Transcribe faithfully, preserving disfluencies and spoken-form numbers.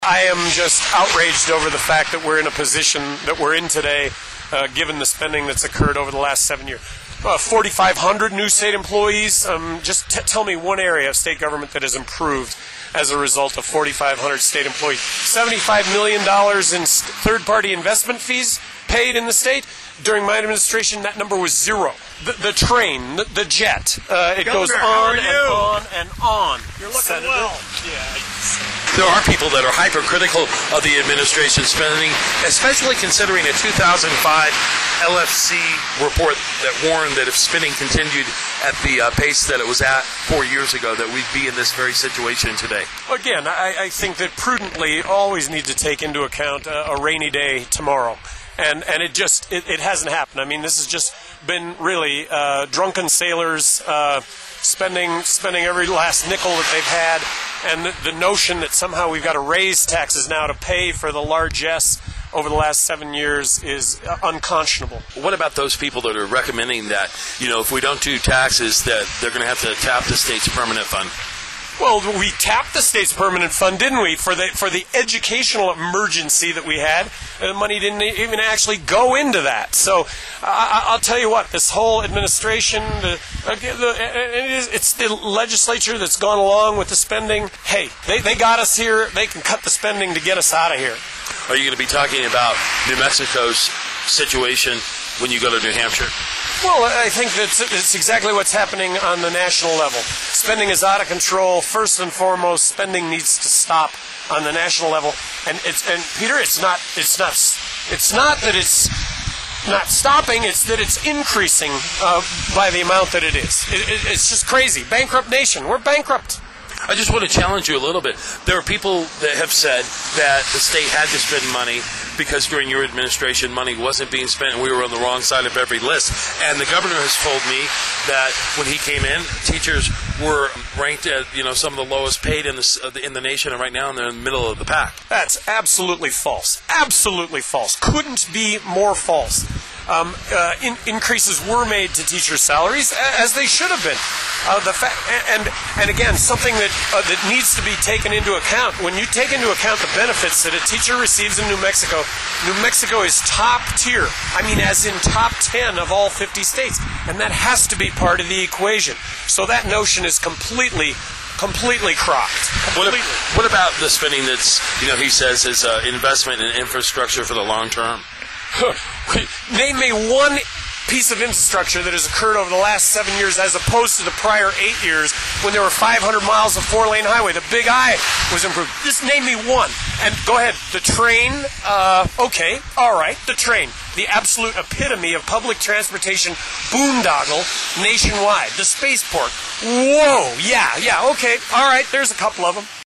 I am just outraged over the fact that we're in a position that we're in today, uh, given the spending that's occurred over the last seven years. Uh, forty-five hundred new state employees. Um, just t- tell me one area of state government that has improved as a result of forty-five hundred state employees. seventy-five million dollars in st- third-party investment fees paid in the state. During my administration, that number was zero. The, the train, the, the jet, uh, it Governor, goes how on are and you? on and on. You're looking Senator. well. There are people that are hypercritical of the administration spending, especially considering a two thousand five L F C report that warned that if spending continued at the uh, pace that it was at four years ago, that we'd be in this very situation today. Again, I, I think that prudently always need to take into account a, a rainy day tomorrow. And and it just, it, it hasn't happened. I mean, this has just been really uh, drunken sailors uh, spending spending every last nickel that they've had. And the, the notion that somehow we've got to raise taxes now to pay for the largesse over the last seven years is uh, unconscionable. What about those people that are recommending that, you know, if we don't do taxes, that they're going to have to tap the state's permanent fund? Well, we tapped the state's permanent fund, didn't we, for the for the educational emergency that we had. The money didn't even actually go into that. So I, I'll tell you what, this whole administration, the, the, it is, it's the legislature that's gone along with the spending. Hey, they, they got us here. They can cut the spending to get us out of here. Are you going to be talking about New Mexico's situation when you go to New Hampshire? Well, I think that's it's exactly what's happening on the national level. Spending is out of control. First and foremost, spending needs to stop on the national level. And it's and Peter, it's not it's not it's not that it's not stopping. It's that it's increasing uh, by the amount that it is. It, it, it's just crazy. Bankrupt nation. We're bankrupt. I just want to challenge you a little bit. There are people that have said that the state had to spend money because during your administration money wasn't being spent and we were on the wrong side of every list. And the governor has told me that when he came in, teachers were ranked at, you know, some of the lowest paid in the in the nation, and right now they're in the middle of the pack. That's absolutely false. Absolutely false. Couldn't be more false. Um, uh, in, increases were made to teachers' salaries, as they should have been. Uh, the fa- and and again, something that uh, that needs to be taken into account. When you take into account the benefits that a teacher receives in New Mexico, New Mexico is top tier. I mean, as in top ten of all fifty states, and that has to be part of the equation. So that notion is completely. Completely crocked. Completely. What, what about the spending that's, you know, he says is uh, investment in infrastructure for the long term? Name me one piece of infrastructure that has occurred over the last seven years as opposed to the prior eight years when there were five hundred miles of four-lane highway. The Big I was improved. Just name me one. And go ahead. The train, uh, okay, all right, the train. The absolute epitome of public transportation boondoggle nationwide. The spaceport. Whoa, yeah, yeah, okay, all right, there's a couple of them.